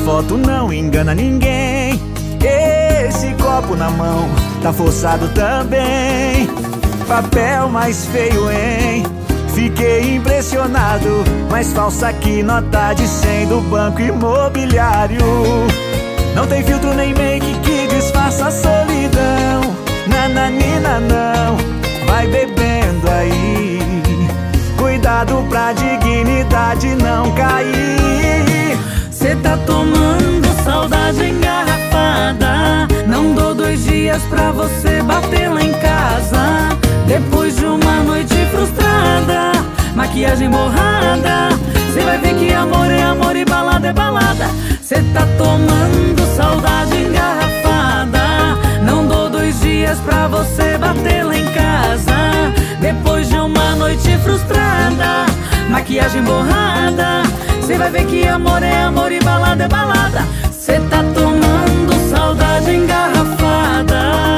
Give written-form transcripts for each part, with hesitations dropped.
foto não engana ninguém. Esse copo na mão tá forçado também. Papel mais feio, hein? Fiquei impressionado, mais falsa que nota de 100 do Banco Imobiliário. Não tem filtro nem make que disfarça a solidão. Nananina não, vai bebendo aí. Cuidado pra dignidade não cair. Cê tá tomando saudade engarrafada. Não dou 2 dias pra você bater lá em casa. Depois de uma noite frustrada, maquiagem borrada, cê vai ver que amor é amor e balada é balada. Cê tá tomando saudade engarrafada. Não dou 2 dias pra você bater lá em casa. Depois de uma noite frustrada, maquiagem borrada, cê vai ver que amor é amor e balada é balada. Cê tá tomando saudade engarrafada.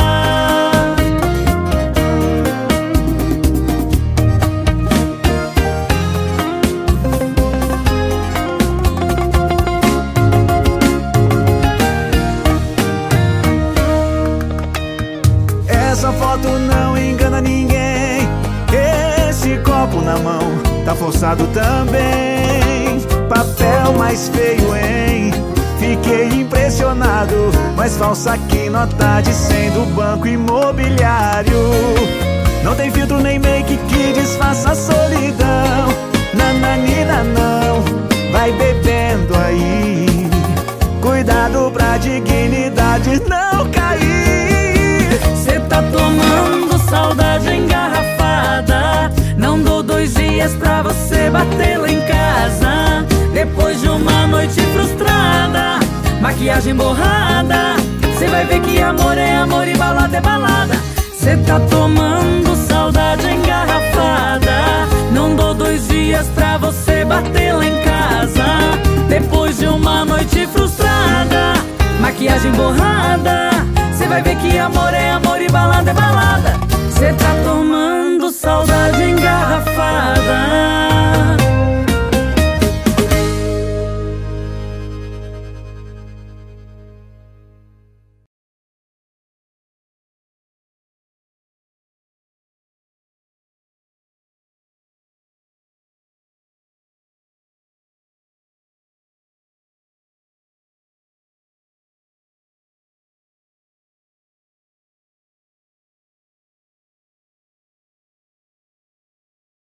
Essa foto não engana ninguém. Esse copo na mão tá forçado também. Papel mais feio, hein? Fiquei impressionado, mais falsa que nota de 100 do Banco Imobiliário. Não tem filtro nem make que disfarça a solidão. Nananina não, vai bebendo aí. Cuidado pra dignidade não cair. Cê tá tomando saudade engarrafada. Não dou 2 dias pra você bater lá em casa. Depois de uma noite frustrada, maquiagem borrada, cê vai ver que amor é amor e balada é balada. Cê tá tomando saudade engarrafada. Não dou 2 dias pra você bater lá em casa. Depois de uma noite frustrada, maquiagem borrada, cê vai ver que amor é amor e balada é balada. Cê tá tomando saudade engarrafada.